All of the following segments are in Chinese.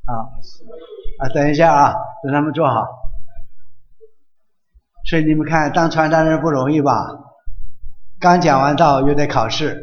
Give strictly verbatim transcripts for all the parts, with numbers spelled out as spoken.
啊啊，等一下啊，等他们坐好。所以你们看，当传道人不容易吧？刚讲完道又得考试，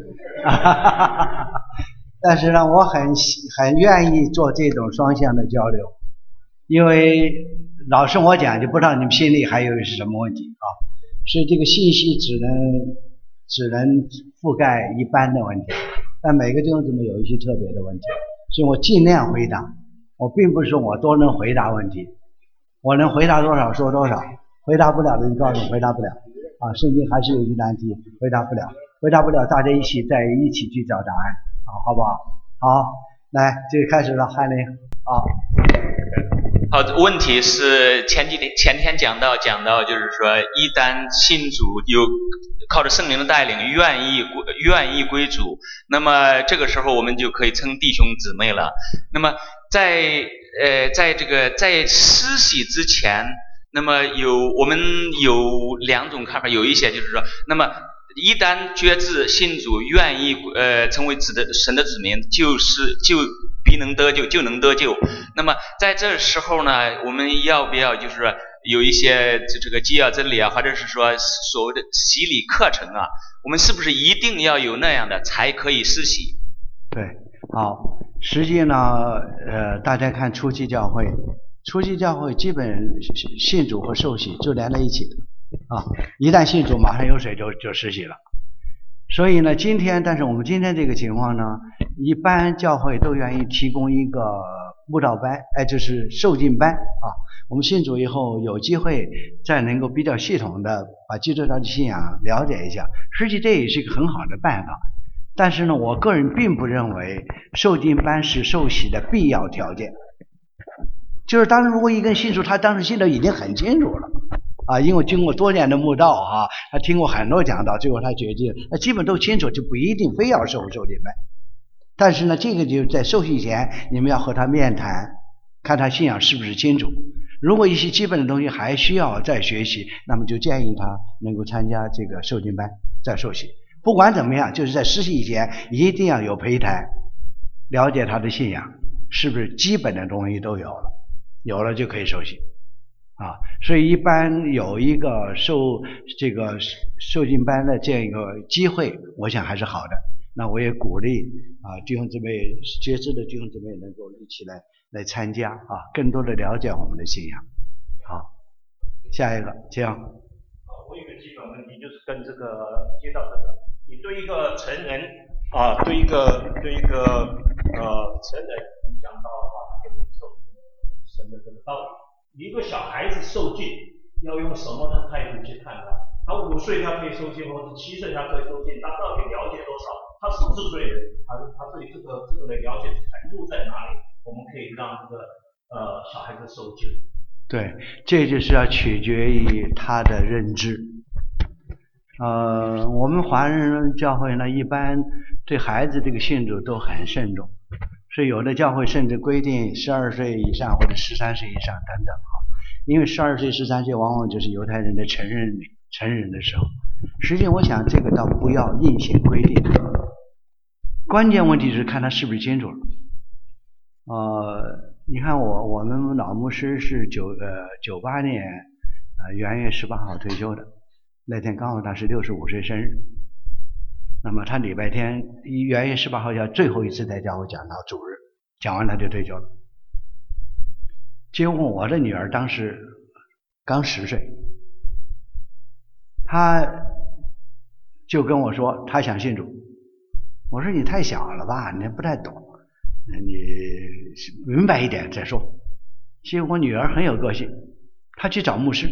但是呢，我很很愿意做这种双向的交流，因为老是我讲，就不知道你们心里还有是什么问题啊。所以这个信息只能只能覆盖一般的问题，但每个弟兄姊妹有一些特别的问题，所以我尽量回答。我并不是说我都能回答问题，我能回答多少说多少，回答不了的就告诉我回答不了啊。圣经还是有一难题，回答不了，回答不了，大家一起再一起去找答案，好，好不好？好，来，这个开始了，翰林，好。 好，问题是前几天前天讲到讲到，就是说一旦信主有靠着圣灵的带领，愿意愿意归主，那么这个时候我们就可以称弟兄姊妹了。那么在呃在这个在施洗之前，那么有我们有两种看法，有一些就是说，那么一旦决志信主，愿意呃成为子的神的子民，就是就必能得救，就能得救。那么在这时候呢，我们要不要就是说有一些这个基要真理啊，或者是说所谓的洗礼课程啊，我们是不是一定要有那样的才可以施洗？ 对，好，实际呢，呃，大家看初期教会，初期教会基本信主和受洗就连在一起的啊，一旦信主，马上有水就就施洗了。所以呢，今天，但是我们今天这个情况呢，一般教会都愿意提供一个慕道班，哎，就是受浸班啊。我们信主以后有机会再能够比较系统的把基督教的信仰了解一下，实际这也是一个很好的办法。但是呢，我个人并不认为受浸班是受洗的必要条件。就是当时如果一个人信主，他当时信的已经很清楚了啊，因为经过多年的慕道啊，他听过很多讲道，最后他决定，那基本都清楚，就不一定非要受受浸班。但是呢，这个就在受洗前，你们要和他面谈，看他信仰是不是清楚。如果一些基本的东西还需要再学习，那么就建议他能够参加这个受浸班再受洗。不管怎么样，就是在施洗以前一定要有陪谈，了解他的信仰是不是基本的东西都有了，有了就可以受洗啊。所以一般有一个受这个受浸班的这样一个机会，我想还是好的。那我也鼓励啊弟兄姊妹，觉知的弟兄姊妹能够一起来来参加啊，更多的了解我们的信仰。好，下一个，请。 我有个基本问题，就是跟这个接到这个，你对一个成人啊，对一个对一个呃成人你讲到的话，他可以受神的这个道理。你一个小孩子受浸，要用什么的态度去看他？他五岁他可以受浸，或者七岁他可以受浸，他到底了解多少？他是不是罪人？他他对这个这个的了解程度在哪里？我们可以让这个呃小孩子受浸。 对，这就是要取决于他的认知。呃，我们华人教会呢，一般对孩子这个信主都很慎重，所以有的教会甚至规定十二岁以上或者十三岁以上等等啊。因为十二岁、十三岁往往就是犹太人的成人成人的时候。实际我想这个倒不要硬性规定，关键问题是看他是不是清楚了。呃，你看我我们老牧师是九呃九八年呃元月十八号退休的，那天刚好他是六十五岁生日。那么他礼拜天元月十八号要最后一次在教会讲到主日，讲完他就退休了。结果我的女儿当时刚十岁，她就跟我说她想信主。我说你太小了吧，你不太懂，你明白一点再说。结果我女儿很有个性，她去找牧师，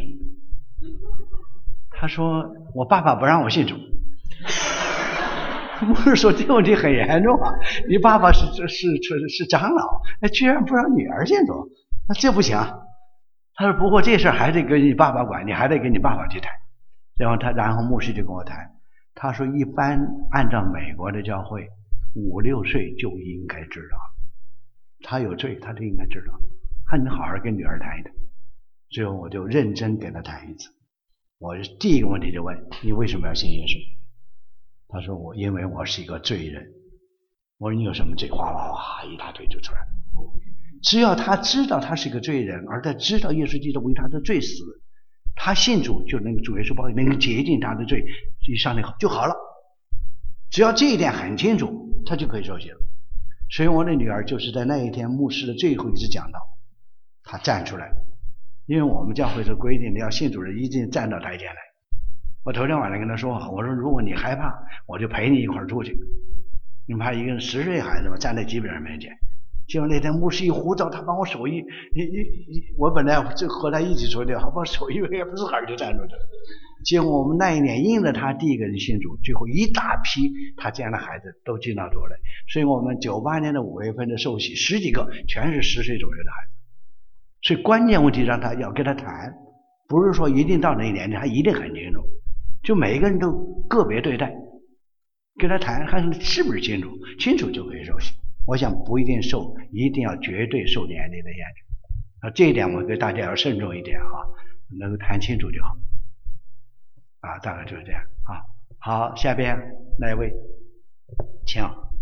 她说我爸爸不让我信主。牧师说这个问题很严重啊，你爸爸是是是是长老，居然不让女儿信主，那这不行。他说不过这事还得跟你爸爸管，你还得跟你爸爸去谈。然后他然后牧师就跟我谈，他说一般按照美国的教会，五六岁就应该知道，他有罪他就应该知道，看你好好跟女儿谈一谈。最后我就认真跟他谈一次，我第一个问题就问你为什么要信耶稣？他说我因为我是一个罪人。我说你有什么罪？哗哗哗一大堆就出来了。 只要他知道他是个罪人，而他知道耶稣基督为他的罪死，他信主就能够主耶稣报应，能够洁净他的罪，以上那就好了。只要这一点很清楚，他就可以受洗了。所以我的女儿就是在那一天牧师的最后一次讲道，她站出来，因为我们教会是规定的，要信主人一定站到台前来。我头天晚上跟她说，我说如果你害怕，我就陪你一块儿出去。你怕一个十岁孩子嘛，站在几百人面前。结果那天牧师一呼召，他把我手一一一，我本来就和他一起出去，他把手一也不是孩儿就站住了。结果我们那一年应了他第一个人信主，最后一大批他这样的孩子都进到主来。所以我们九八年的五月份的受洗，十几个全是十岁左右的孩子。所以关键问题让他要跟他谈，不是说一定到那一年他一定很清楚，就每一个人都个别对待，跟他谈看是不是清楚，清楚就可以受洗。我想不一定受，一定要绝对受严厉的验证。啊，这一点我给大家要慎重一点啊，能够谈清楚就好。啊，大概就是这样啊。好，下边哪一位？请。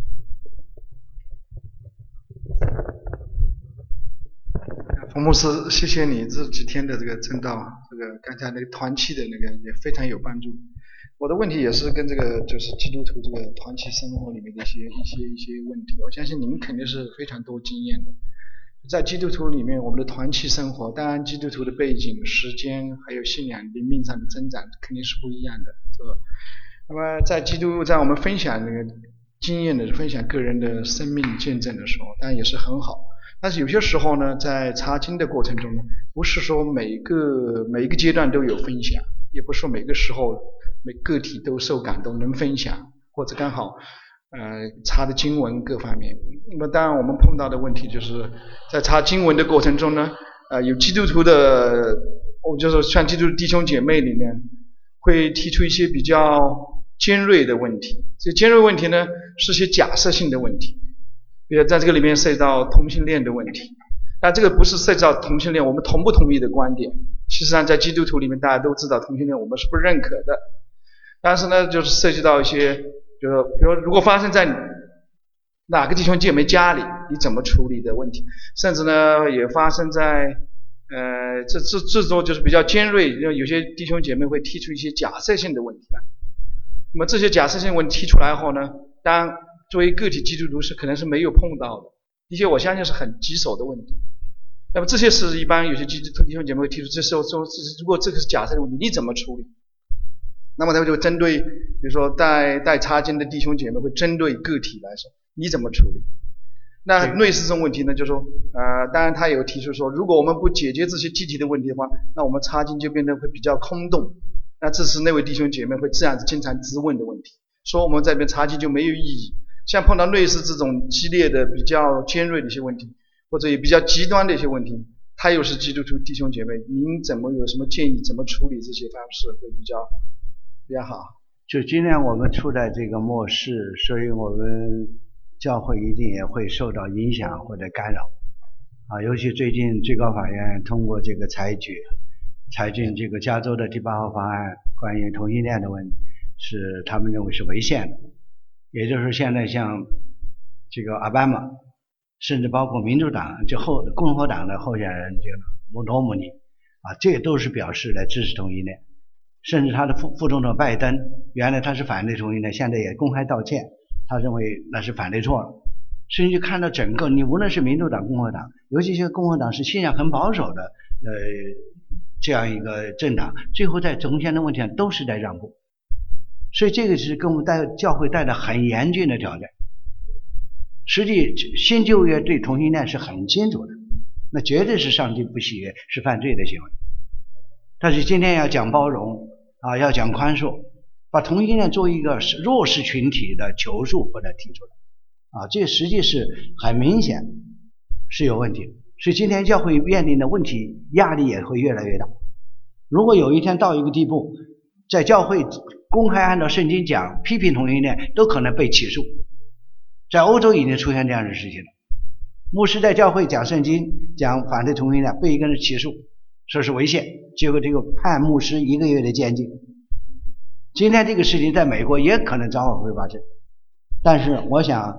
冯牧师，谢谢你这几天的这个正道，这个刚才那个团契的那个也非常有帮助。我的问题也是跟这个就是基督徒这个团契生活里面的一些一些一些问题，我相信您肯定是非常多经验的。在基督徒里面，我们的团契生活，当然基督徒的背景、时间还有信仰灵命上的增长肯定是不一样的，是吧？那么在基督在我们分享那个经验的分享个人的生命见证的时候，当然也是很好。但是有些时候呢，在查经的过程中呢，不是说每个每一个阶段都有分享，也不是说每个时候每个体都受感动能分享，或者刚好呃查的经文各方面。那么当然我们碰到的问题就是在查经文的过程中呢，呃有基督徒的，我就是像基督徒弟兄姐妹里面会提出一些比较尖锐的问题。这尖锐问题呢是些假设性的问题，比如在这个里面涉及到同性恋的问题。但这个不是涉及到同性恋我们同不同意的观点，事实上在基督徒里面大家都知道同性恋我们是不认可的。但是呢就是涉及到一些就是比如如果发生在哪个弟兄姐妹家里你怎么处理的问题，甚至呢也发生在呃这这这种就是比较尖锐，有些弟兄姐妹会提出一些假设性的问题来。那么这些假设性问题提出来后呢，当然作为个体基督徒是可能是没有碰到的，的确我相信是很棘手的问题。那么这些是一般有些基督徒弟兄姐妹会提出，这时候说如果这个是假设的问题你怎么处理，那么他们就针对比如说带带查经的弟兄姐妹会针对个体来说你怎么处理。那类似这种问题呢，就是说呃，当然他有提出说如果我们不解决这些具体的问题的话，那我们查经就变得会比较空洞。那这是那位弟兄姐妹会这样子经常质问的问题，说我们这边查经就没有意义。像碰到类似这种激烈的比较尖锐的一些问题，或者也比较极端的一些问题，他又是基督徒弟兄姐妹，您怎么有什么建议，怎么处理这些方式会比较比较好？ 就今天我们处在这个末世，所以我们教会一定也会受到影响或者干扰啊。尤其最近最高法院通过这个裁决，裁定这个加州的第八号法案关于同性恋的问题，是他们认为是违宪的。也就是现在像这个奥巴马，甚至包括民主党就后共和党的候选人这个姆罗姆尼啊，这都是表示来支持同性恋。甚至他的副副总统拜登，原来他是反对同性恋，现在也公开道歉，他认为那是反对错了。所以就看到整个，你无论是民主党、共和党，尤其是共和党是信仰很保守的呃这样一个政党，最后在中间的问题上都是在让步。所以这个是给我们带教会带来很严峻的挑战。实际新旧约对同性恋是很清楚的，那绝对是上帝不喜悦，是犯罪的行为。但是今天要讲包容啊，要讲宽恕，把同性恋作为一个弱势群体的求助把它提出来啊，这实际是很明显是有问题的。所以今天教会面临的问题压力也会越来越大。如果有一天到一个地步，在教会公开按照圣经讲批评同性恋都可能被起诉，在欧洲已经出现这样的事情了。牧师在教会讲圣经讲反对同性恋被一个人起诉说是违宪，结果这个判牧师一个月的监禁。今天这个事情在美国也可能早晚会发生，但是我想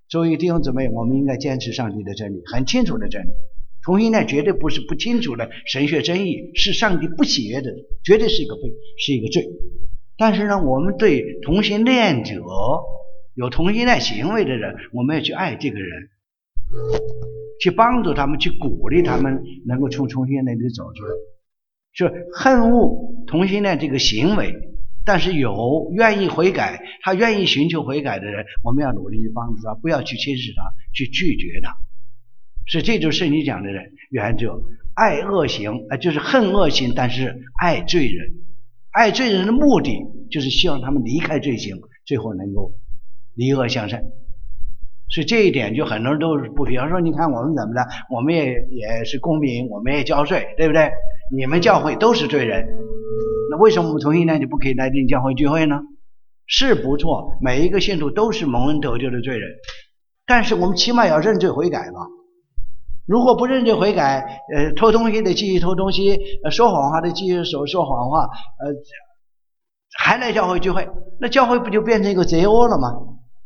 作为弟兄姊妹，我们应该坚持上帝的真理，很清楚的真理。同性恋绝对不是不清楚的神学真义，是上帝不喜悦的，绝对是一个罪，是一个罪。但是呢，我们对同性恋者，有同性恋行为的人，我们要去爱这个人，去帮助他们，去鼓励他们能够从同性恋里走出来。是恨恶同性恋这个行为，但是有愿意悔改，他愿意寻求悔改的人，我们要努力去帮助他，不要去轻视他，去拒绝他。是这就是圣经讲的人原则，爱恶行，呃，就是恨恶行，但是爱罪人。爱罪人的目的就是希望他们离开罪行，最后能够离恶向善。所以这一点就很多人都不，比方说你看我们怎么的，我们也也是公民，我们也交税，对不对？你们教会都是罪人，那为什么我们同性恋就不可以来进教会聚会呢？是不错，每一个信徒都是蒙恩得救的罪人，但是我们起码要认罪悔改吧。如果不认罪悔改，呃，偷东西的继续偷东西，呃，说谎话的继续说说谎话，呃，还来教会聚会，那教会不就变成一个贼窝了吗？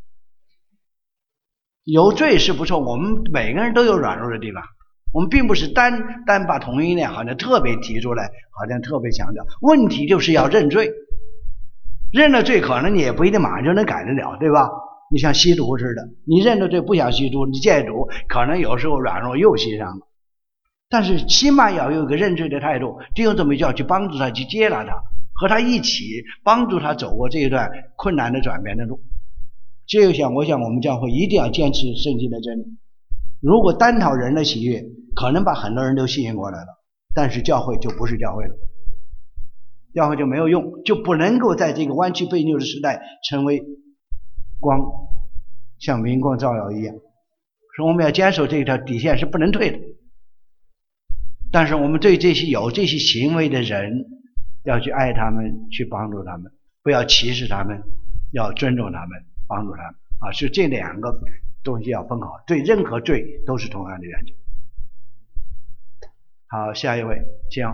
有罪是不错，我们每个人都有软弱的地方，我们并不是单单把同性恋好像特别提出来，好像特别强调，问题就是要认罪，认了罪可能你也不一定马上就能改得了，对吧？你像吸毒似的，你认了罪不想吸毒，你戒毒，可能有时候软弱又吸上了，但是起码要有一个认罪的态度，弟兄姊妹就要去帮助他，去接纳他，和他一起帮助他走过这一段困难的转变的路。这一想，我想我们教会一定要坚持圣经的真理。如果单讨人的喜悦，可能把很多人都吸引过来了，但是教会就不是教会了，教会就没有用，就不能够在这个弯曲悖谬的时代成为光，像明光照耀一样。所以我们要坚守这条底线是不能退的。但是我们对这些有这些行为的人，要去爱他们，去帮助他们，不要歧视他们，要尊重他们，帮助他们啊，是这两个东西要分好，对任何罪都是同样的原则。好，下一位，请。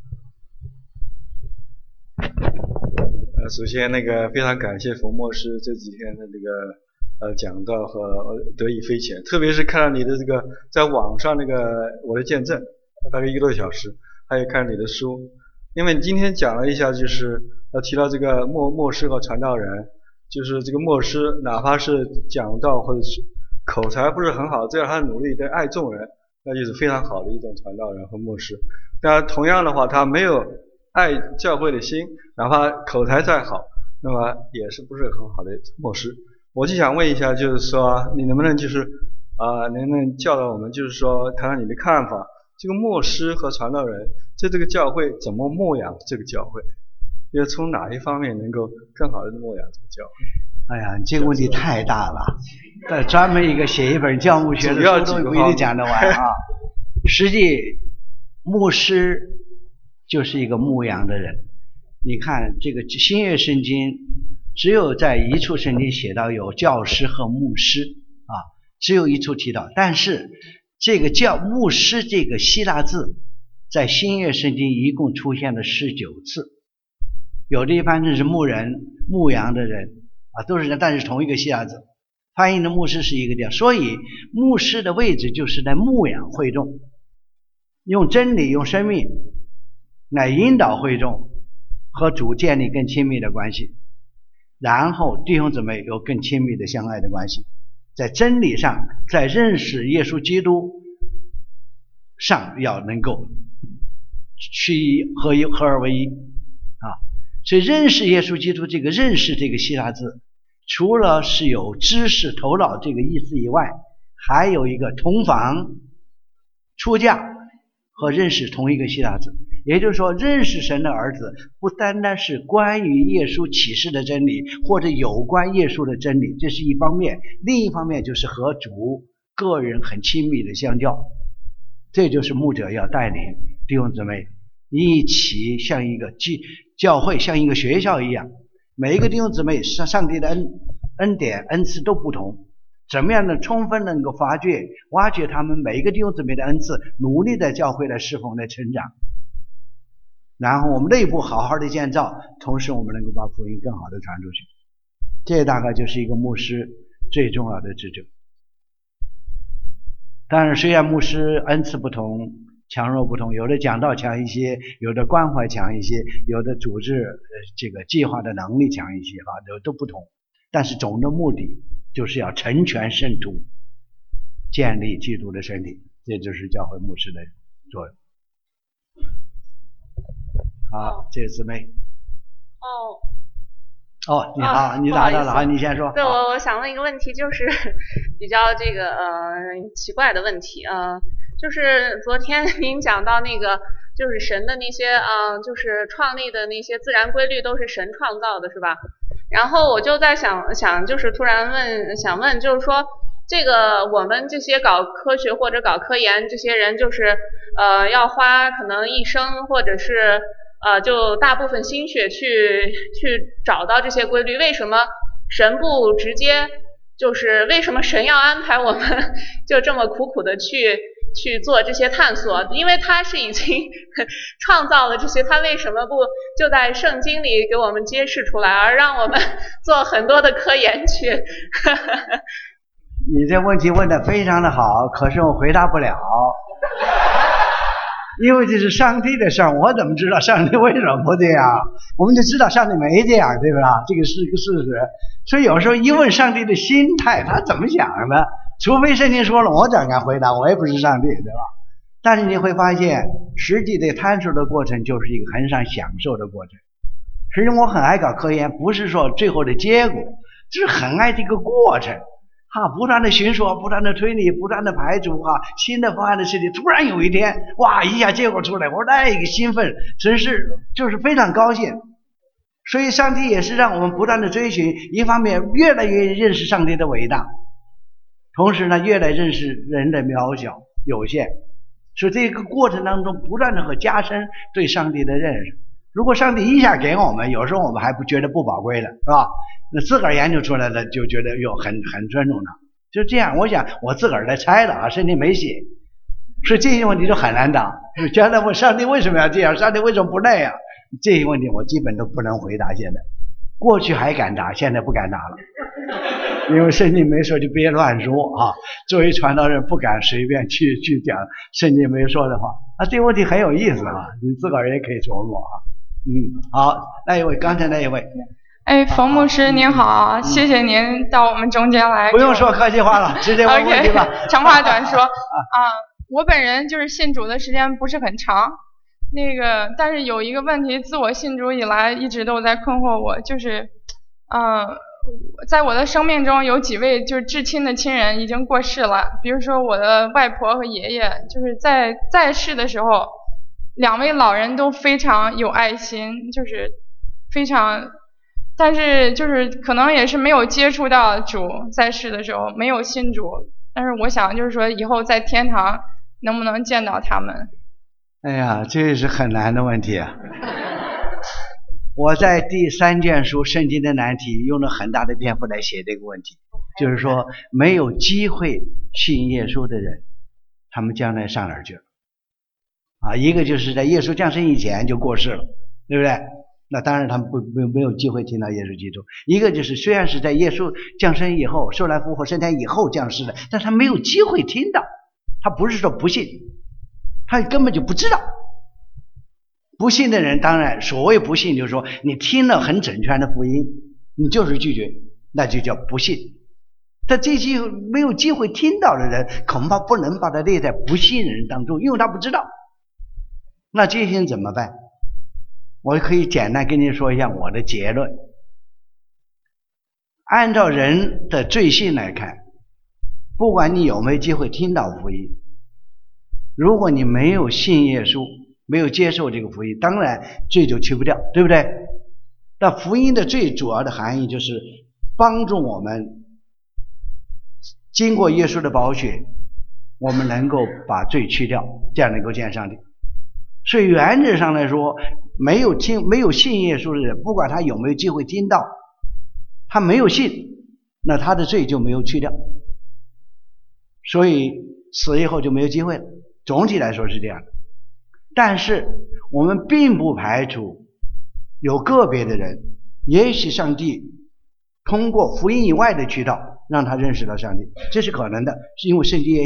呃，首先那个非常感谢冯牧师这几天的这个呃讲道和得以飞前，特别是看到你的这个在网上那个我的见证，大概一个多小时，还有看你的书，因为你今天讲了一下，就是呃提到这个牧牧师和传道人。就是这个牧师哪怕是讲道或者是口才不是很好，只要他努力的爱众人，那就是非常好的一种传道人和牧师。但同样的话，他没有爱教会的心，哪怕口才再好，那么也是不是很好的牧师。我就想问一下，就是说你能不能就是啊、呃，能不能教导我们，就是说谈谈你的看法，这个牧师和传道人在这个教会怎么牧养这个教会？要从哪一方面能够更好的牧养这个教会？ 哎呀，这个问题太大了，但专门一个写一本教牧学的书都不一定讲得完啊。实际牧师就是一个牧羊的人。你看这个新约圣经，只有在一处圣经写到有教师和牧师啊，只有一处提到。但是这个教牧师这个希腊字，在新约圣经一共出现了十九次。有的一般就是牧人、牧羊的人啊，都是人，但是同一个希腊字，翻译的牧师是一个地方。所以牧师的位置就是在牧养会众，用真理、用生命来引导会众和主建立更亲密的关系，然后弟兄姊妹有更亲密的相爱的关系，在真理上，在认识耶稣基督上要能够趋一合一，合二为一啊。所以认识耶稣基督，这个认识这个希腊字，除了是有知识头脑这个意思以外，还有一个同房、出嫁和认识同一个希腊字。也就是说，认识神的儿子不单单是关于耶稣启示的真理，或者有关耶稣的真理，这是一方面，另一方面就是和主个人很亲密的相交。这就是牧者要带领弟兄姊妹一起像一个教会，像一个学校一样，每一个弟兄姊妹上帝的恩恩典恩赐都不同，怎么样的充分能够发掘挖掘他们每一个弟兄姊妹的恩赐，努力在教会的侍奉的成长，然后我们内部好好的建造，同时我们能够把福音更好的传出去。这大概就是一个牧师最重要的职责。 当然，虽然牧师恩赐不同，强弱不同，有的讲道强一些，有的关怀强一些，有的组织呃这个计划的能力强一些啊，都都不同。但是总的目的就是要成全圣徒，建立基督的身体，这就是教会牧师的作用。好，这个姊妹。 哦。 哦，你好， 哦、 你答到了，好，你先说。 对，我我想问一个问题，就是比较这个呃奇怪的问题，呃，就是昨天您讲到那个，就是神的那些啊、呃，就是创立的那些自然规律都是神创造的，是吧？然后我就在想想，就是突然问，想问，就是说，这个我们这些搞科学或者搞科研这些人，就是呃要花可能一生或者是呃就大部分心血去去找到这些规律，为什么神不直接就是为什么神要安排我们就这么苦苦的去去做这些探索？因为他是已经创造了这些，他为什么不就在圣经里给我们揭示出来，而让我们做很多的科研去？ 你这问题问得非常的好，可是我回答不了，因为这是上帝的事儿，我怎么知道上帝为什么不这样？我们就知道上帝没这样，对吧？这个是个事实。所以有时候一问上帝的心态，他怎么想的？除非圣经说了，我怎敢回答？我也不是上帝，对吧？但是你会发现，实际的探索的过程就是一个很想享受的过程。实际我很爱搞科研，不是说最后的结果，只是很爱这个过程。哈，不断的寻索，不断的推理，不断的排除哈，新的方案的设计，突然有一天，哇，一下结果出来，我那一个兴奋，真是就是非常高兴。所以上帝也是让我们不断的追寻，一方面越来越认识上帝的伟大，同时呢，越来认识人的渺小有限。所以这个过程当中，不断的和加深对上帝的认识。如果上帝一下给我们，有时候我们还不觉得不宝贵的，是吧？那自个儿研究出来的就觉得哟很很尊重他，就这样。我想我自个儿在猜的啊，圣经没写，所以这些问题就很难答。将来问上帝为什么要这样，上帝为什么不那样，这些问题我基本都不能回答。现在，过去还敢答，现在不敢答了，因为圣经没说就别乱说啊。作为传道人不敢随便去去讲圣经没说的话。啊，这个问题很有意思啊，你自个儿也可以琢磨啊。嗯，好，那一位，刚才那一位。 哎，冯牧师您好，嗯、谢谢您到我们中间来。 不用说客气话了，直接问问题吧。 okay, 长话短说啊，我本人就是信主的时间不是很长，那个但是有一个问题，自我信主以来一直都在困惑我，就是，嗯、呃，在我的生命中有几位就是至亲的亲人已经过世了，比如说我的外婆和爷爷，就是在在世的时候。两位老人都非常有爱心，就是非常，但是就是可能也是没有接触到主，在世的时候没有信主，但是我想就是说以后在天堂能不能见到他们？ 哎呀，这是很难的问题啊！我在第三卷书《圣经的难题》用了很大的篇幅来写这个问题，就是说没有机会信耶稣的人，他们将来上哪儿去了？啊，一个就是在耶稣降生以前就过世了，对不对？那当然他们不没没有机会听到耶稣基督。一个就是虽然是在耶稣降生以后，受难复活升天以后降世的，但他没有机会听到。他不是说不信，他根本就不知道。不信的人，当然所谓不信，就是说你听了很整全的福音，你就是拒绝，那就叫不信。但这些没有机会听到的人，恐怕不能把他列在不信人当中，因为他不知道。那这些人怎么办？我可以简单跟你说一下我的结论。按照人的罪性来看，不管你有没有机会听到福音，如果你没有信耶稣，没有接受这个福音，当然罪就去不掉，对不对？那福音的最主要的含义就是帮助我们经过耶稣的宝血，我们能够把罪去掉，这样能够见上帝。所以原则上来说，没有听没有信耶稣的人，不管他有没有机会听到，他没有信，那他的罪就没有去掉，所以死以后就没有机会了。总体来说是这样的。但是我们并不排除有个别的人，也许上帝通过福音以外的渠道让他认识到上帝，这是可能的，是因为圣经也写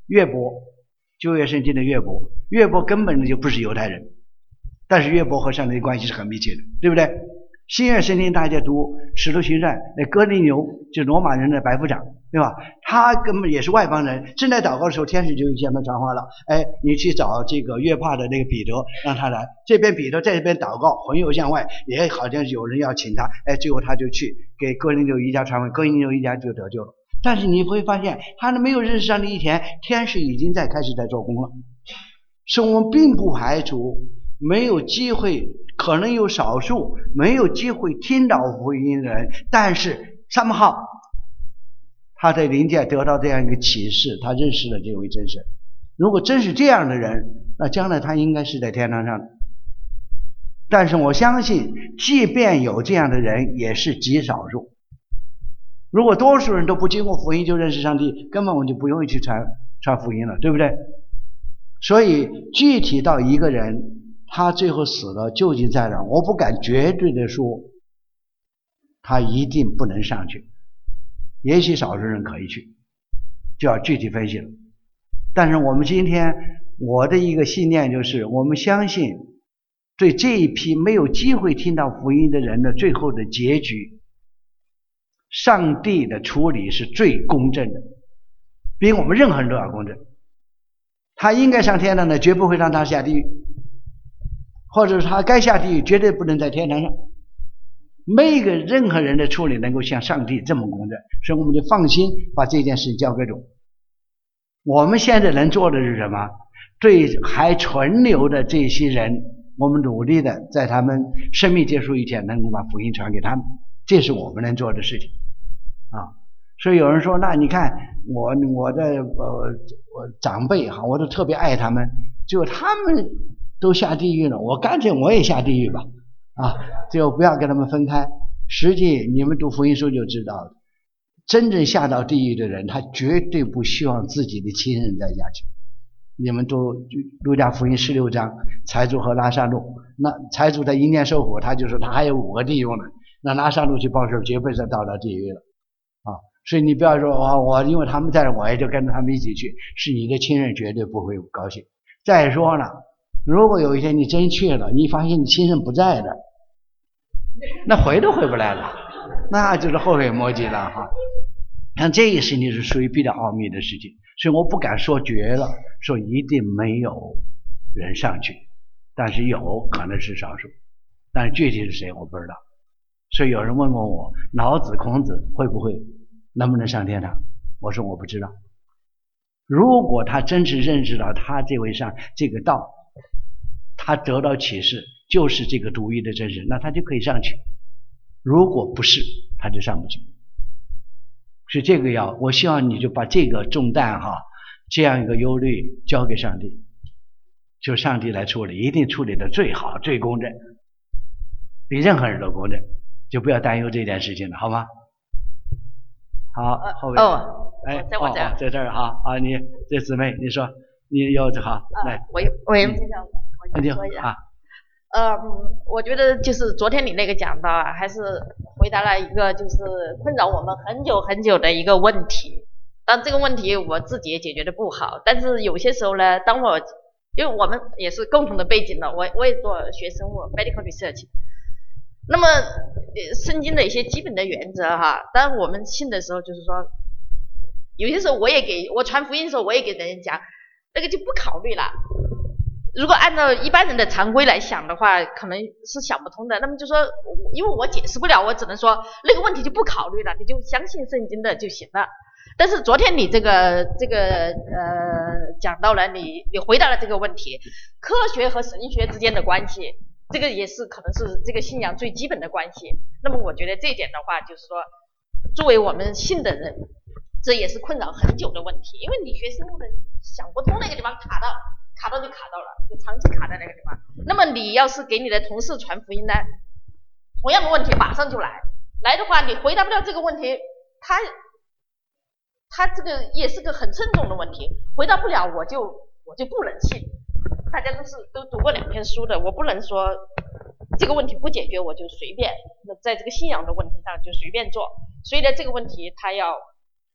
约伯，旧约圣经的约伯，约伯根本就不是犹太人，但是约伯和上帝的关系是很密切的，对不对？新约圣经大家读使徒行传，那哥尼流就是罗马人的百夫长，对吧？他根本也是外邦人，正在祷告的时候，天使就向他传话了，哎，你去找这个约帕的那个彼得，让他来。这边彼得在这边祷告，魂游向外，也好像有人要请他，哎，最后他就去给哥尼流一家传闻，哥尼流一家就得救了。但是你会发现，他没有认识上帝以前，天使已经在开始在做工了。所以我们并不排除没有机会，可能有少数没有机会听到福音的人，但是somehow他在灵界得到这样一个启示，他认识了这位真神。如果真是这样的人，那将来他应该是在天堂上的。但是我相信，即便有这样的人，也是极少数。如果多数人都不经过福音就认识上帝，根本我们就不用去传传福音了，对不对？所以具体到一个人他最后死了究竟在哪，我不敢绝对的说他一定不能上去，也许少数人可以去，就要具体分析了。但是我们今天我的一个信念就是，我们相信对这一批没有机会听到福音的人的最后的结局，上帝的处理是最公正的，比我们任何人都要公正。他应该上天堂的，绝不会让他下地狱，或者是他该下地狱，绝对不能在天堂上。没一个任何人的处理能够像上帝这么公正，所以我们就放心把这件事交给主。我们现在能做的是什么？对还存留的这些人，我们努力的在他们生命结束以前能够把福音传给他们，这是我们能做的事情啊。所以有人说，那你看我我的呃我长辈哈，我都特别爱他们，就他们都下地狱了，我干脆我也下地狱吧啊，就不要跟他们分开。实际你们读福音书就知道了，真正下到地狱的人，他绝对不希望自己的亲人再下去。你们读路加福音十六章，财主和拉撒路，那财主在阴间受苦，他就说他还有五个弟兄呢，那拉撒路去报仇，绝不是到了地狱了啊。所以你不要说啊，我因为他们在这，我也就跟着他们一起去，是你的亲人绝对不会高兴。再说了，如果有一天你真去了，你发现你亲人不在了，那回都回不来了，那就是后悔莫及了哈。像这个事情是属于比较奥秘的事情，所以我不敢说绝了，说一定没有人上去，但是有可能是少数，但是具体是谁我不知道。所以有人问过我，老子孔子会不会能不能上天堂，我说我不知道。如果他真是认识到他这位上这个道，他得到启示就是这个独一的真实，那他就可以上去。如果不是，他就上不去。是这个要，我希望你就把这个重担哈，这样一个忧虑交给上帝，就上帝来处理，一定处理的最好最公正，比任何人都公正，就不要担忧这件事情了，好吗？好，后面哦， 哎， 在我这儿、 哦哦、在这儿哈啊，你这姊妹你说你有这好来， 我有我有这个我你说一下啊， 呃，我觉得就是昨天你那个讲到啊，还是回答了一个就是困扰我们很久很久的一个问题。但这个问题我自己也解决的不好，但是有些时候呢，当我因为我们也是共同的背景了，我我也做学生物 medical research。那么圣经的一些基本的原则哈，当我们信的时候，就是说有些时候我也给我传福音的时候，我也给人讲，那个就不考虑了。如果按照一般人的常规来想的话，可能是想不通的。那么就说，因为我解释不了，我只能说那个问题就不考虑了，你就相信圣经的就行了。但是昨天你这个这个呃讲到了你你回答了这个问题，科学和神学之间的关系，这个也是可能是这个信仰最基本的关系。那么我觉得这一点的话，就是说作为我们信的人，这也是困扰很久的问题，因为你学生物的想不通那个地方卡到卡到就卡到了，就长期卡在那个地方。那么你要是给你的同事传福音呢，同样的问题马上就来来的话，你回答不了这个问题，他他这个也是个很慎重的问题，回答不了我就我就不能信。大家都是都读过两篇书的，我不能说这个问题不解决我就随便，那在这个信仰的问题上就随便做。所以呢，这个问题他要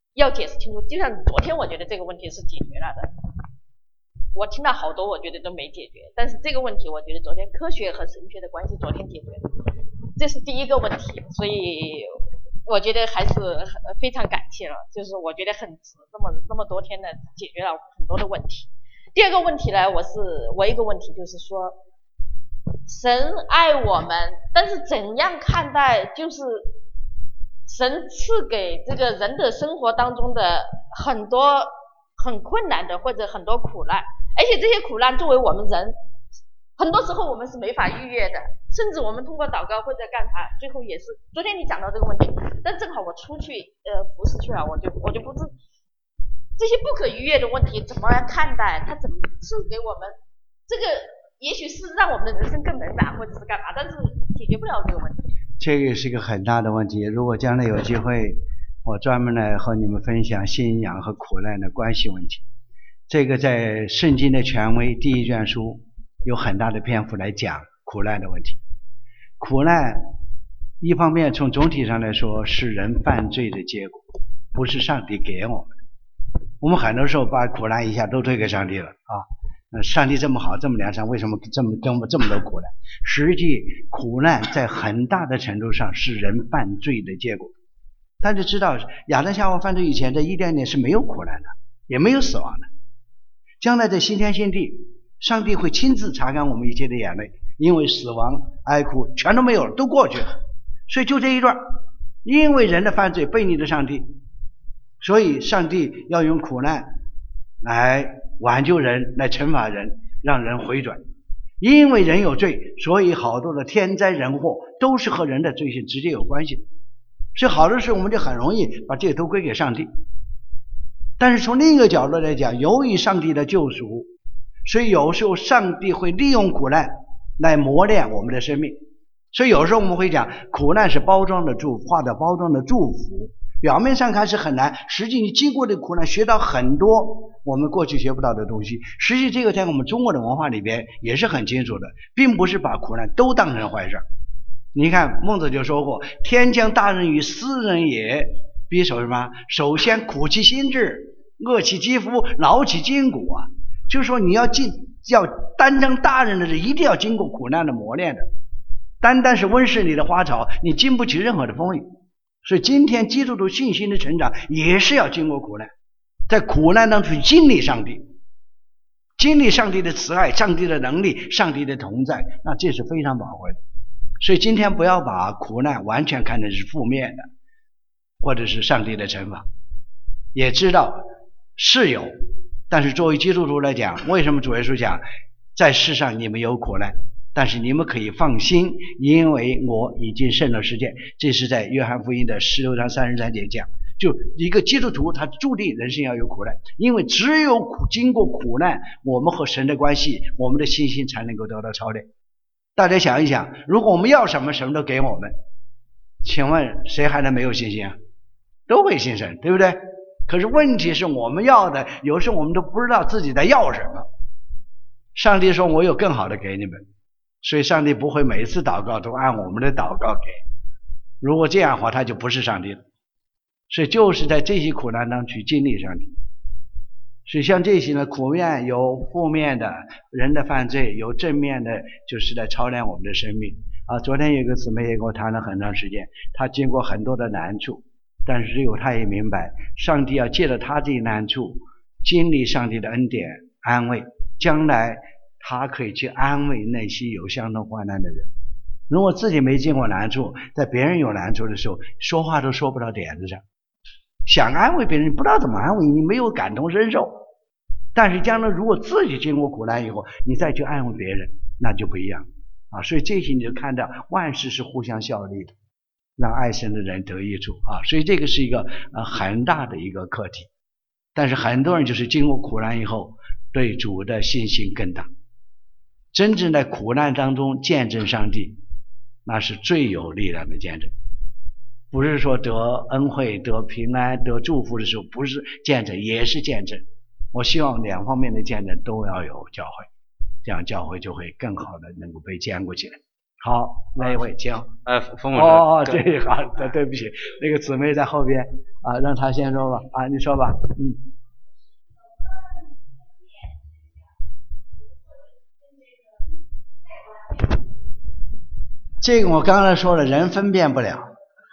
要解释清楚。就像昨天我觉得这个问题是解决了的，我听到好多我觉得都没解决，但是这个问题我觉得昨天科学和神学的关系昨天解决了，这是第一个问题，所以我觉得还是非常感谢了，就是我觉得很值，这么这么多天的解决了很多的问题。第二个问题呢，我是我一个问题就是说，神爱我们，但是怎样看待就是神赐给这个人的生活当中的很多很困难的或者很多苦难，而且这些苦难作为我们人很多时候我们是没法逾越的，甚至我们通过祷告或者干啥，最后也是昨天你讲到这个问题，但正好我出去呃服侍去了，我就我就不知这些不可逾越的问题怎么看待，他怎么赐给我们这个，也许是让我们的人生更美满或者是干嘛，但是解决不了这个问题。 这个是一个很大的问题，如果将来有机会我专门来和你们分享信仰和苦难的关系问题，这个在圣经的权威第一卷书有很大的篇幅来讲苦难的问题。苦难一方面从总体上来说是人犯罪的结果，不是上帝给我们的。我们很多时候把苦难一下都推给上帝了啊！上帝这么好这么良善，为什么这么这么这么多苦难？实际苦难在很大的程度上是人犯罪的结果。大家知道亚当夏娃犯罪以前在伊甸园是没有苦难的，也没有死亡的。将来在新天新地，上帝会亲自擦干我们一切的眼泪，因为死亡哀哭全都没有了，都过去了。所以就这一段，因为人的犯罪背逆了上帝，所以上帝要用苦难来挽救人，来惩罚人，让人回转。因为人有罪，所以好多的天灾人祸都是和人的罪行直接有关系的。所以好多时候我们就很容易把这个都归给上帝。但是从另一个角度来讲，由于上帝的救赎，所以有时候上帝会利用苦难来磨练我们的生命。所以有时候我们会讲苦难是包装的祝福，画的包装的祝福，表面上看是很难，实际你经过这苦难学到很多我们过去学不到的东西。实际这个在我们中国的文化里边也是很清楚的，并不是把苦难都当成坏事。你看孟子就说过，天将大任于斯人也，必首什么？首先苦其心志，饿其肌肤，劳其筋骨啊。就是说你要进要担当大任的人，一定要经过苦难的磨练的。单单是温室里的花草，你经不起任何的风雨。所以今天基督徒信心的成长也是要经过苦难，在苦难当中去经历上帝，经历上帝的慈爱，上帝的能力，上帝的同在，那这是非常宝贵的。所以今天不要把苦难完全看成是负面的，或者是上帝的惩罚，也知道是有，但是作为基督徒来讲，为什么主耶稣讲在世上你们有苦难，但是你们可以放心，因为我已经胜了世界。这是在约翰福音的十六章三十三节讲，就一个基督徒他注定人生要有苦难，因为只有苦经过苦难，我们和神的关系，我们的信心才能够得到操练。大家想一想，如果我们要什么什么都给我们，请问谁还能没有信心啊？都会信神，对不对？可是问题是我们要的有时候我们都不知道自己在要什么。上帝说我有更好的给你们，所以上帝不会每一次祷告都按我们的祷告给，如果这样的话他就不是上帝了。所以就是在这些苦难当中去经历上帝。所以像这些呢，苦难有负面的人的犯罪，有正面的就是在操练我们的生命啊。昨天有个姊妹也跟我谈了很长时间，她经过很多的难处，但是只有她也明白上帝要借着她这些难处经历上帝的恩典安慰，将来她可以去安慰那些有相同患难的人。如果自己没经过难处，在别人有难处的时候说话都说不到点子上，想安慰别人不知道怎么安慰，你没有感同身受。但是将来如果自己经过苦难以后，你再去安慰别人，那就不一样啊。所以这些你就看到万事是互相效力的，让爱神的人得益处啊。所以这个是一个呃很大的一个课题。但是很多人就是经过苦难以后，对主的信心更大，真正在苦难当中见证上帝，那是最有力量的见证。不是说得恩惠得平安得祝福的时候不是见证，也是见证。我希望两方面的见证都要有教会，这样教会就会更好的能够被坚固起来。 好，那一位请。 呃，冯老师。 哦，这个好，对对不起，那个姊妹在后边啊，让她先说吧。啊，你说吧，嗯。这个我刚才说了，人分辨不了，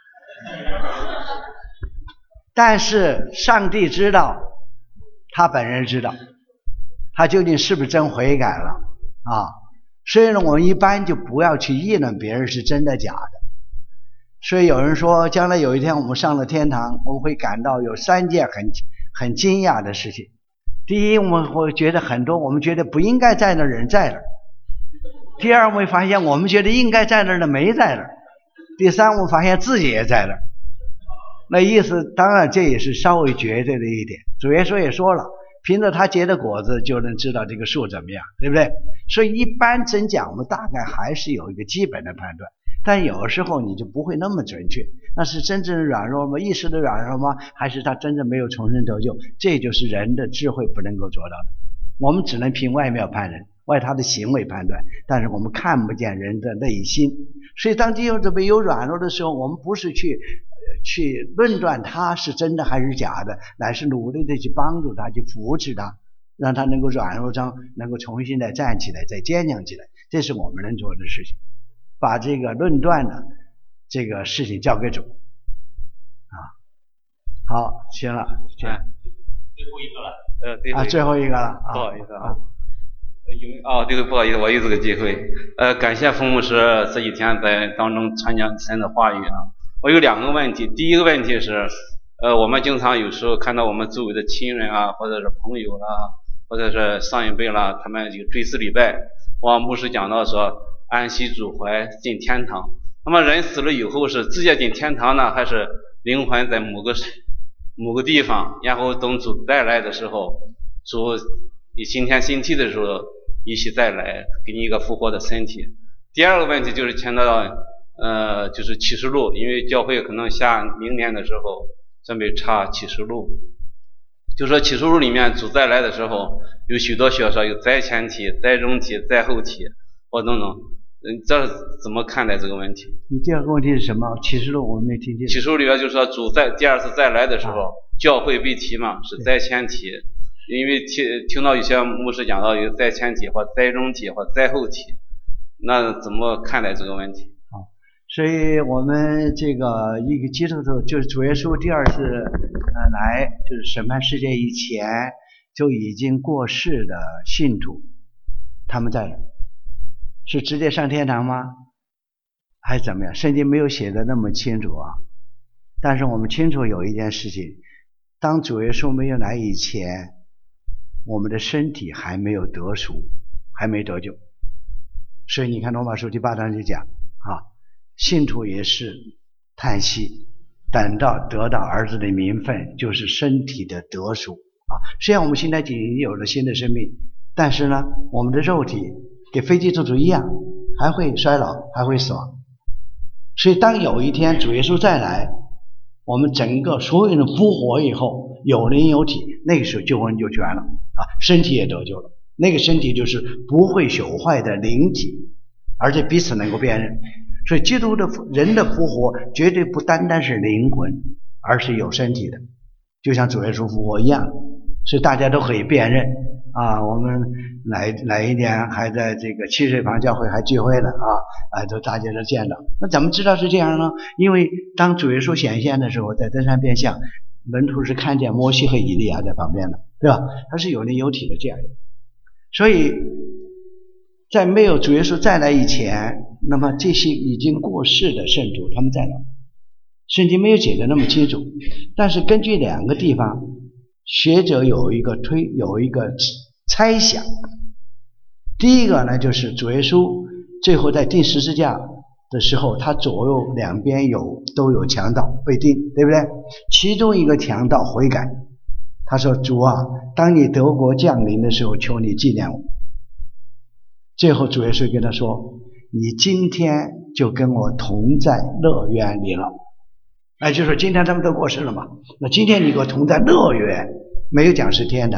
但是上帝知道，他本人知道，他究竟是不是真悔改了啊？所以呢，我们一般就不要去议论别人是真的假的。所以有人说，将来有一天我们上了天堂，我们会感到有三件很很惊讶的事情。第一，我们会觉得很多我们觉得不应该在那儿人在那儿；第二，我们会发现我们觉得应该在那儿的没在那儿；第三，我们发现自己也在那儿。那意思当然这也是稍微绝对的一点。主耶稣也说了，凭着他结的果子就能知道这个树怎么样，对不对？所以一般真讲，我们大概还是有一个基本的判断，但有时候你就不会那么准确。那是真正的软弱吗？一时的软弱吗？还是他真正没有重生得救？这就是人的智慧不能够做到的。我们只能凭外貌判人，外他的行为判断，但是我们看不见人的内心。所以当弟兄姊妹有软弱的时候，我们不是去去论断他是真的还是假的，乃是努力的去帮助他，去扶持他，让他能够软弱中能够重新再站起来，再坚强起来。这是我们能做的事情。把这个论断呢，这个事情交给主啊。好，行了，行。 最后一个了，呃，最后啊，最后一个了， 不好意思啊。因为哦，这个不好意思，我有这个机会，呃，感谢冯牧师这几天在当中传讲神的话语啊。我有两个问题，第一个问题是，呃，我们经常有时候看到我们周围的亲人啊，或者是朋友啦，或者是上一辈啦，他们有追思礼拜，我牧师讲到说安息主怀进天堂。那么人死了以后是直接进天堂呢，还是灵魂在某个某个地方，然后等主再来的时候，主你新天新地的时候一起再来给你一个复活的身体。第二个问题就是牵扯到呃就是启示录，因为教会可能下明年的时候准备查启示录，就说启示录里面主再来的时候有许多学说，有在前体、在中体、在后体或等等，嗯，这怎么看待这个问题？ 你第二个问题是什么？启示录我没听见。 启示录里面就说主在第二次再来的时候，啊、教会被提嘛，是在前体。因为听听到有些牧师讲到有在前体或在中体或在后体，那怎么看待这个问题？ 啊，所以我们这个一个基督徒，就是主耶稣第二次呃来，就是审判世界以前就已经过世的信徒，他们在是直接上天堂吗？还是怎么样？圣经没有写的那么清楚啊。但是我们清楚有一件事情，当主耶稣没有来以前，我们的身体还没有得赎，还没得救。所以你看罗马书第八章就讲啊，信徒也是叹息，等到得到儿子的名分，就是身体的得赎啊。虽然我们现在已经有了新的生命，但是呢，我们的肉体跟非基督徒一样，还会衰老，还会死亡。所以当有一天主耶稣再来，我们整个所有人复活以后，有灵有体，那个时候救恩就全了啊，身体也得救了。那个身体就是不会朽坏的灵体，而且彼此能够辨认。所以基督的人的复活绝对不单单是灵魂，而是有身体的，就像主耶稣复活一样。所以大家都可以辨认啊。我们哪哪一年还在这个七水旁教会还聚会了啊，啊，都大家都见到。那怎么知道是这样呢？因为当主耶稣显现的时候，在登山变相，门徒是看见摩西和以利亚在旁边的，对吧？他是有灵有体的这样。所以在没有主耶稣再来以前，那么这些已经过世的圣徒他们在哪？圣经没有写的那么清楚，但是根据两个地方，学者有一个推有一个猜想。第一个呢，就是主耶稣最后在钉十字架的时候，他左右两边有都有强盗被钉，对不对？其中一个强盗悔改，他说：主啊，当你德国降临的时候，求你纪念我。最后主耶稣跟他说：你今天就跟我同在乐园里了。哎，就是说今天他们都过世了嘛，那今天你跟我同在乐园，没有讲是天堂，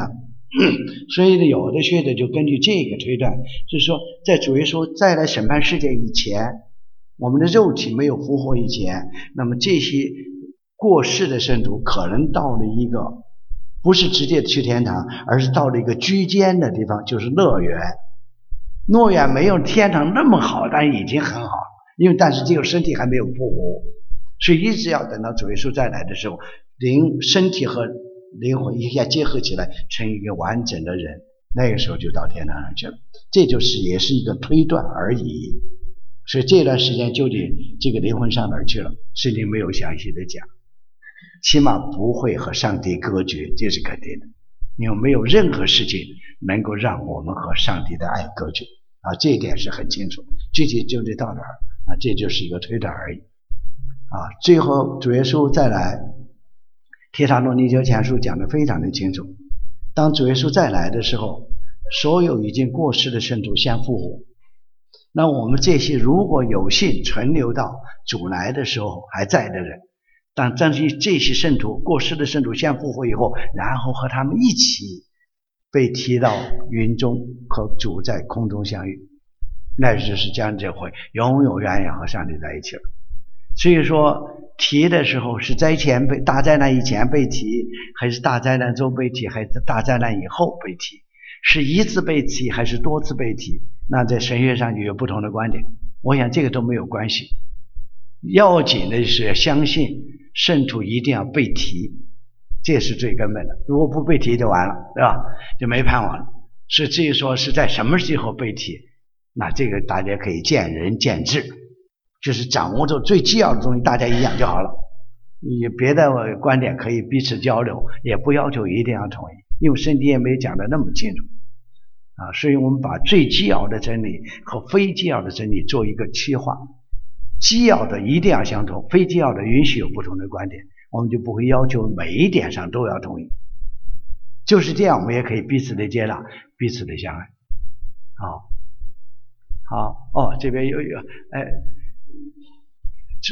所以呢，有的学者就根据这个推断，就是说，在主耶稣再来审判世界以前，我们的肉体没有复活以前，那么这些过世的圣徒可能到了一个不是直接去天堂，而是到了一个居间的地方，就是乐园。乐园没有天堂那么好，但已经很好，因为但是这个身体还没有复活，所以一直要等到主耶稣再来的时候，灵身体和灵魂一下结合起来成一个完整的人，那个时候就到天堂上去了。这就是也是一个推断而已。所以这段时间究竟这个灵魂上哪儿去了，圣经没有详细的讲，起码不会和上帝隔绝，这是肯定的。因为没有任何事情能够让我们和上帝的爱隔绝啊，这一点是很清楚。具体究竟到哪儿啊，这就是一个推断而已啊。最后主耶稣再来，帖撒罗尼迦前书讲得非常的清楚，当主耶稣再来的时候，所有已经过世的圣徒先复活。那我们这些如果有幸存留到主来的时候还在的人，当这些这些圣徒过世的圣徒先复活以后，然后和他们一起被提到云中，和主在空中相遇，那就是将这会永永远远和上帝在一起了。所以说提的时候是灾前被大灾难以前被提，还是大灾难中被提，还是大灾难以后被提，是一次被提还是多次被提，那在神学上就有不同的观点。我想这个都没有关系，要紧的是相信圣徒一定要被提，这是最根本的。如果不被提就完了，对吧？就没盼望了。是至于说是在什么时候被提，那这个大家可以见仁见智，就是掌握住最基要的东西，大家一样就好了。你别的观点可以彼此交流，也不要求一定要统一，因为圣经也没讲得那么清楚啊。所以我们把最基要的真理和非基要的真理做一个切换，基要的一定要相同，非基要的允许有不同的观点，我们就不会要求每一点上都要同意。就是这样，我们也可以彼此的接纳，彼此的相爱。好，好哦，这边有一个，哎，这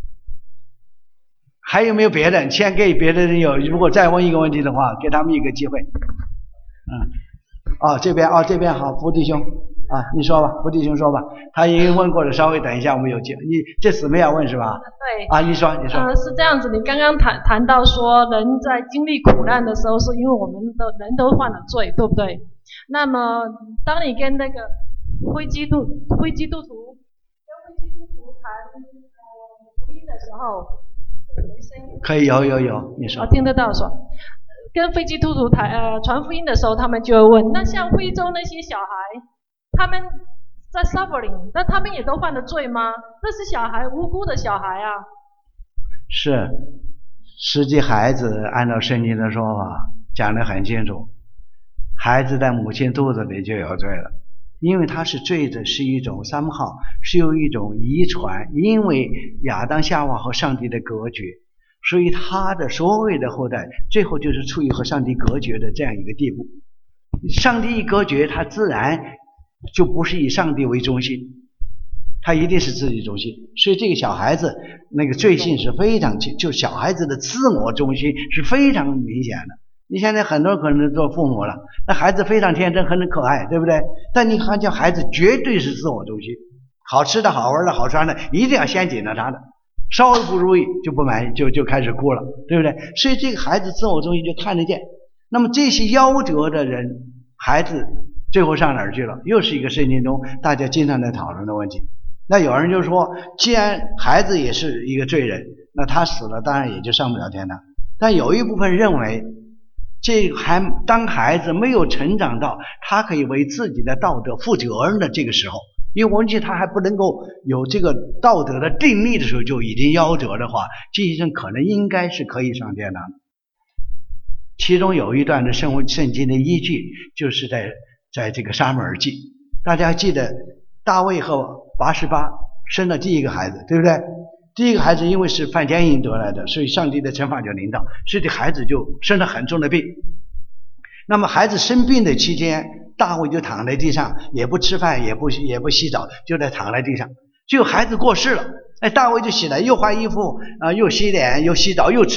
还有没有别的？先给别的人有，如果再问一个问题的话，给他们一个机会。嗯，哦，这边哦，这边好，福弟兄啊，你说吧，福弟兄说吧，他已经问过了，稍微等一下，我们有机会。你这姊妹要问是吧？ 对。 啊，你说，你说。 呃，是这样子，你刚刚谈谈到说，人在经历苦难的时候，是因为我们的人都犯了罪，对不对？那么，当你跟那个非基督非基督徒跟非基督徒谈福音的时候，没声音。 可以，有有有，你说。 我听得到说。跟非基督徒谈呃传福音的时候，他们就会问，那像非洲那些小孩，他们在 suffering， 那他们也都犯了罪吗？那是小孩，无辜的小孩啊。 是，实际孩子按照圣经的说法讲得很清楚，孩子在母亲肚子里就有罪了，因为他是罪的是一种三号，是有一种遗传，因为亚当夏娃和上帝的隔绝，所以他的所有的后代最后就是处于和上帝隔绝的这样一个地步。上帝一隔绝，他自然就不是以上帝为中心，他一定是自己中心。所以这个小孩子那个罪性是非常清，就小孩子的自我中心是非常明显的。你现在很多可能做父母了，那孩子非常天真很可爱，对不对？但你看叫孩子绝对是自我中心，好吃的好玩的好穿的一定要先紧着他的，稍微不如意就不满意，就就开始哭了，对不对？所以这个孩子自我中心就看得见。那么这些夭折的人，孩子最后上哪儿去了？又是一个圣经中大家经常在讨论的问题。那有人就说，既然孩子也是一个罪人，那他死了当然也就上不了天堂。但有一部分认为，这还当孩子没有成长到他可以为自己的道德负责任的这个时候，因为我们记得他还不能够有这个道德的定力的时候就已经夭折的话，这些人可能应该是可以上天堂的。其中有一段的圣圣经的依据，就是在在这个撒母耳记，大家记得大卫和拔示巴生了第一个孩子，对不对？第一个孩子因为是犯奸淫得来的，所以上帝的惩罚就临到，所以这孩子就生了很重的病。那么孩子生病的期间，大卫就躺在地上，也不吃饭，也不也不洗澡，就在躺在地上。结果孩子过世了，哎，大卫就起来，又换衣服啊、呃，又洗脸，又洗澡，又吃饭，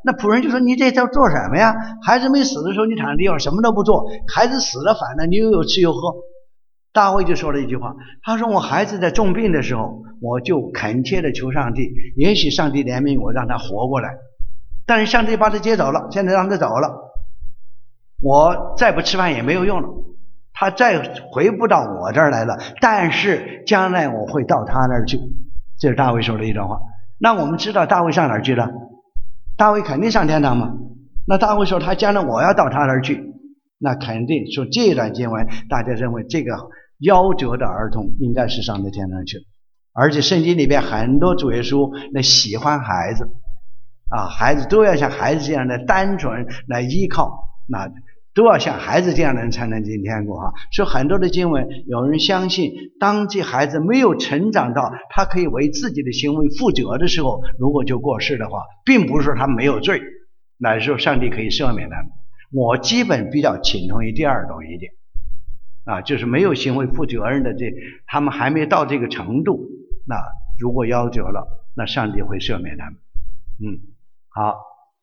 那仆人就说你这在做什么呀？孩子没死的时候你躺在地上什么都不做，孩子死了反正你又有吃有喝。大卫就说了一句话，他说我孩子在重病的时候，我就恳切的求上帝，也许上帝怜悯我让他活过来，但是上帝把他接走了，现在让他走了，我再不吃饭也没有用了，他再回不到我这儿来了，但是将来我会到他那儿去。这是大卫说的一段话。那我们知道大卫上哪儿去了？大卫肯定上天堂嘛。那大卫说他将来我要到他那儿去，那肯定说这段经文大家认为这个夭折的儿童应该是上到天堂去了。而且圣经里边很多主耶稣那喜欢孩子啊，孩子都要像孩子这样的单纯来依靠，那都要像孩子这样的人才能进天国哈。所以很多的经文有人相信，当这孩子没有成长到他可以为自己的行为负责的时候，如果就过世的话，并不是说他没有罪，乃是说上帝可以赦免他们。我基本比较倾同于第二种一点啊，就是没有行为负责任的，这他们还没到这个程度，那如果夭折了，那上帝会赦免他们。嗯，好，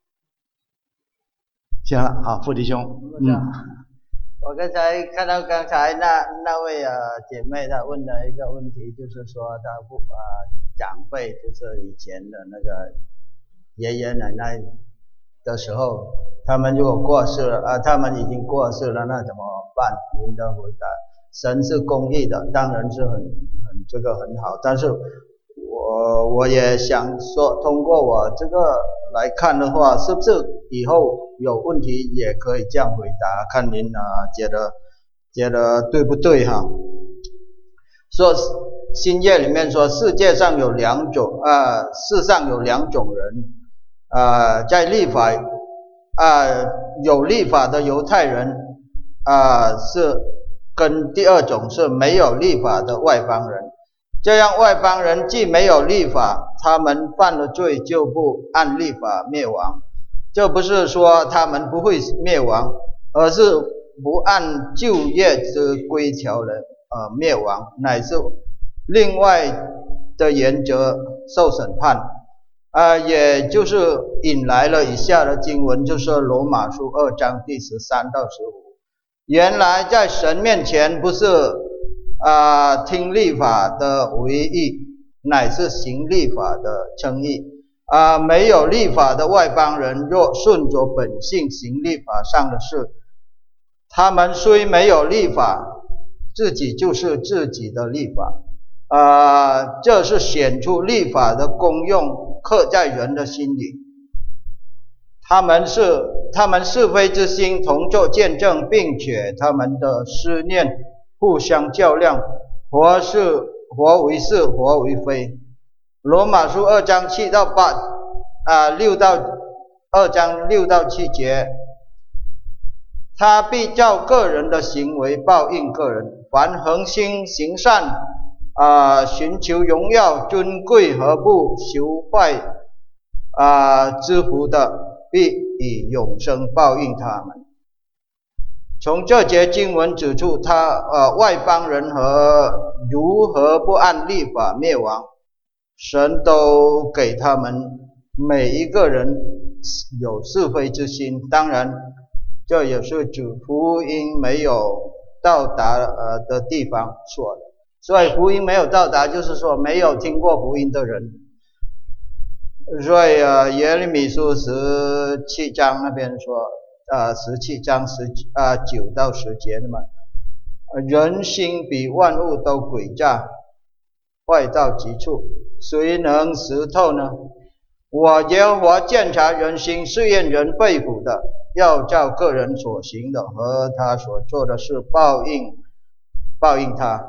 行了，好，傅弟兄，嗯， 我刚才看到刚才那那位呃姐妹她问的一个问题，就是说她不呃长辈，就是以前的那个爷爷奶奶的时候，他们如果过世了啊、呃，他们已经过世了，那怎么办？您的回答，神是公义的，当然是很很这个很好，但是我我也想说，通过我这个来看的话，是不是以后有问题也可以这样回答？看您啊觉得觉得对不对哈？说新约里面说，世界上有两种啊、呃，世上有两种人啊、呃，在立法啊、呃、有立法的犹太人啊、呃、是跟第二种是没有立法的外邦人。这样外邦人既没有立法，他们犯了罪就不按立法灭亡，这不是说他们不会灭亡，而是不按旧约之规条的呃灭亡，乃是另外的原则受审判啊、呃，也就是引来了以下的经文，就是罗马书二章第十三到十五。原来在神面前不是啊、呃，听律法的为义，乃是行律法的称义啊、呃。没有律法的外邦人，若顺着本性行律法上的事，他们虽没有律法，自己就是自己的律法啊、呃。这是显出律法的功用刻在人的心里。他们是他们是非之心同作见证，并且他们的思念互相较量，活是活为是，活为非。罗马书二章七到八啊，六到二章六到七节，他必照个人的行为报应个人。凡恒心行善啊，寻求荣耀尊贵和不朽坏啊之福的，必以永生报应他们。从这节经文指出，他呃外邦人和如何不按律法灭亡，神都给他们每一个人有是非之心。当然，这也是指福音没有到达呃的地方说的。所以福音没有到达，就是说没有听过福音的人。所以呃耶利米书十七章那边说。呃，十七章十啊九到十节的嘛，人心比万物都诡诈，坏到极处，谁能识透呢？我耶和华鉴察人心，试验人肺腑的，要照个人所行的和他所做的事报应报应他。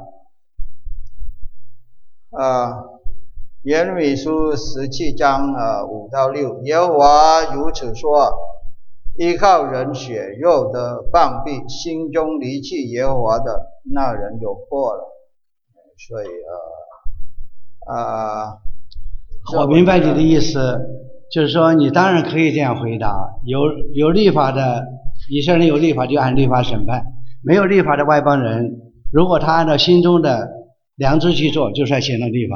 啊，耶利米书十七章啊五到六，耶和华如此说。依靠人血肉的膀臂，心中离弃耶和华的那人有祸了。所以呃啊， 我明白你的意思，就是说你当然可以这样回答，有有律法的以色列人有律法就按律法审判，没有律法的外邦人，如果他按照心中的良知去做，就是要行了律法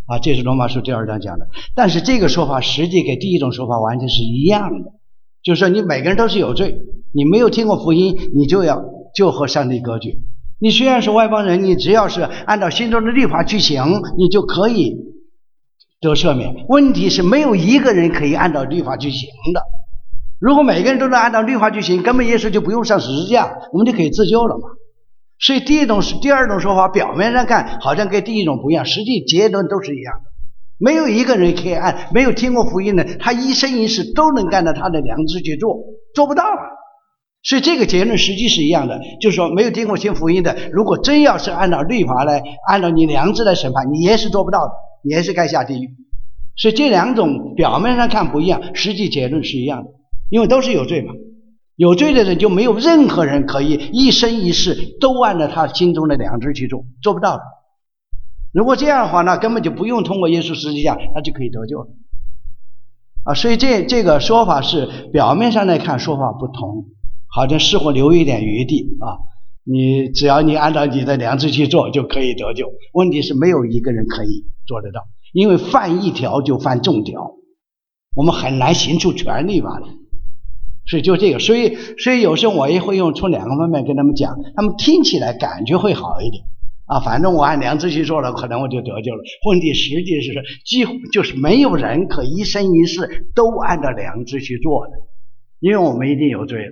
啊，这是罗马书第二章讲的。但是这个说法实际跟第一种说法完全是一样的，就是说你每个人都是有罪，你没有听过福音，你就要就和上帝隔绝。你虽然是外邦人，你只要是按照心中的律法去行，你就可以得赦免。问题是没有一个人可以按照律法去行的。如果每个人都能按照律法去行，根本耶稣就不用上十字架，我们就可以自救了嘛。所以第一种第二种说法表面上看好像跟第一种不一样，实际结论都是一样的。没有一个人可以按没有听过福音的，他一生一世都能干到他的良知去做，做不到了。所以这个结论实际是一样的，就是说没有听过新福音的，如果真要是按照律法来按照你良知来审判，你也是做不到的，你也是该下地狱。所以这两种表面上看不一样，实际结论是一样的，因为都是有罪嘛。有罪的人就没有任何人可以一生一世都按照他心中的良知去做，做不到的。如果这样的话，那根本就不用通过耶稣十字架，他就可以得救了啊。所以这这个说法是表面上来看说法不同，好像似乎留一点余地啊。你只要你按照你的良知去做就可以得救，问题是没有一个人可以做得到，因为犯一条就犯众条，我们很难行出全律法来。所以就这个，所以所以有时候我也会用从两个方面跟他们讲，他们听起来感觉会好一点啊，反正我按良知去做了，可能我就得救了。问题实际是几乎就是没有人可一生一世都按照良知去做的，因为我们一定有罪了。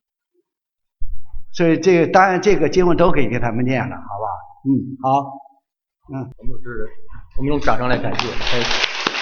所以这个当然这个经文都可以给他们念了，好吧？嗯，好，嗯， 我们是，我们用掌声来感谢。